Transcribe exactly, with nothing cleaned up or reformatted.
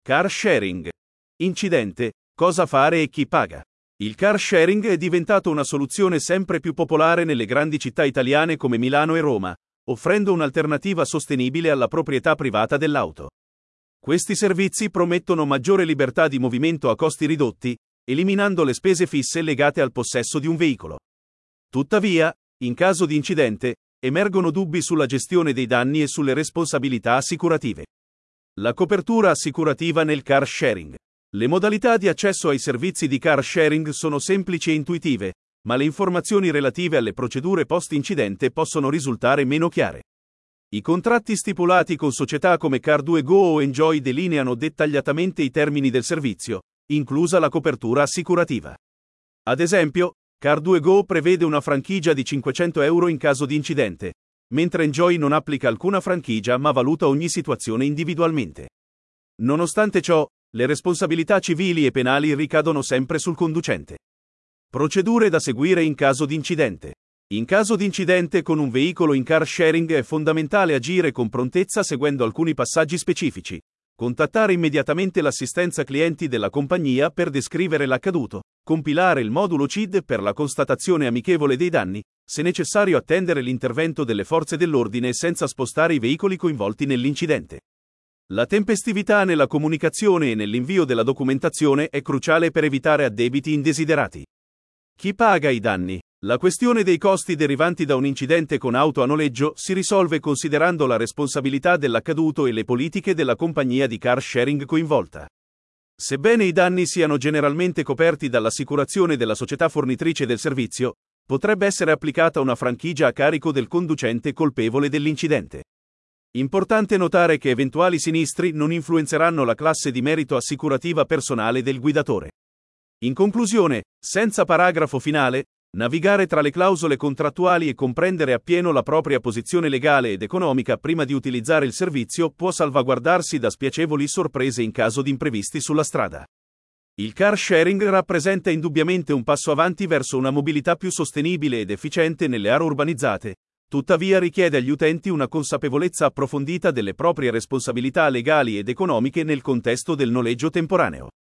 Car sharing. Incidente, cosa fare e chi paga? Il car sharing è diventato una soluzione sempre più popolare nelle grandi città italiane come Milano e Roma, offrendo un'alternativa sostenibile alla proprietà privata dell'auto. Questi servizi promettono maggiore libertà di movimento a costi ridotti, eliminando le spese fisse legate al possesso di un veicolo. Tuttavia, in caso di incidente, emergono dubbi sulla gestione dei danni e sulle responsabilità assicurative. La copertura assicurativa nel car sharing. Le modalità di accesso ai servizi di car sharing sono semplici e intuitive, ma le informazioni relative alle procedure post-incidente possono risultare meno chiare. I contratti stipulati con società come Car due Go o Enjoy delineano dettagliatamente i termini del servizio, inclusa la copertura assicurativa. Ad esempio, Car due Go prevede una franchigia di cinquecento euro in caso di incidente, mentre Enjoy non applica alcuna franchigia ma valuta ogni situazione individualmente. Nonostante ciò, le responsabilità civili e penali ricadono sempre sul conducente. Procedure da seguire in caso di incidente. In caso di incidente con un veicolo in car sharing è fondamentale agire con prontezza seguendo alcuni passaggi specifici. Contattare immediatamente l'assistenza clienti della compagnia per descrivere l'accaduto, compilare il modulo C I D per la constatazione amichevole dei danni, se necessario attendere l'intervento delle forze dell'ordine senza spostare i veicoli coinvolti nell'incidente. La tempestività nella comunicazione e nell'invio della documentazione è cruciale per evitare addebiti indesiderati. Chi paga i danni? La questione dei costi derivanti da un incidente con auto a noleggio si risolve considerando la responsabilità dell'accaduto e le politiche della compagnia di car sharing coinvolta. Sebbene i danni siano generalmente coperti dall'assicurazione della società fornitrice del servizio, potrebbe essere applicata una franchigia a carico del conducente colpevole dell'incidente. Importante notare che eventuali sinistri non influenzeranno la classe di merito assicurativa personale del guidatore. In conclusione, senza paragrafo finale, navigare tra le clausole contrattuali e comprendere appieno la propria posizione legale ed economica prima di utilizzare il servizio può salvaguardarsi da spiacevoli sorprese in caso di imprevisti sulla strada. Il car sharing rappresenta indubbiamente un passo avanti verso una mobilità più sostenibile ed efficiente nelle aree urbanizzate, tuttavia richiede agli utenti una consapevolezza approfondita delle proprie responsabilità legali ed economiche nel contesto del noleggio temporaneo.